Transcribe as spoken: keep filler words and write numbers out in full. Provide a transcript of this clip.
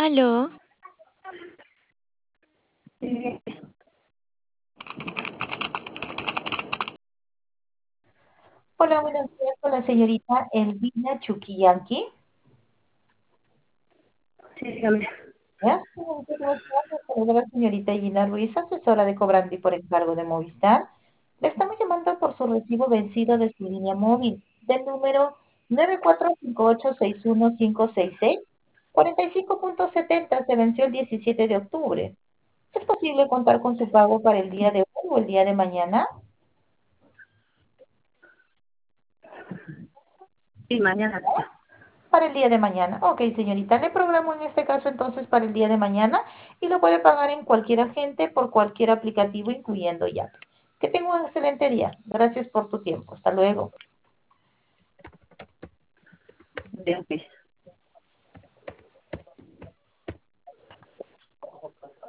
Aló, Eh, Hola, buenos días con la señorita Elvina Chuquillanqui. sí, dígame. ¿Ya? Señorita, ¿cómo está? Le saluda la señorita Gina Ruiz, asesora de cobrante y por encargo de Movistar. Le estamos llamando por su recibo vencido de su línea móvil del número nueve cuatro cinco ocho seis uno cinco seis seis. cuarenta y cinco punto setenta se venció el diecisiete de octubre. ¿Es posible contar con su pago para el día de hoy o el día de mañana? Sí, mañana. Para el día de mañana. Ok, señorita, le programo en este caso entonces para el día de mañana y lo puede pagar en cualquier agente por cualquier aplicativo, incluyendo Yape. Que tenga un excelente día. Gracias por tu tiempo. Hasta luego. Ya, ok.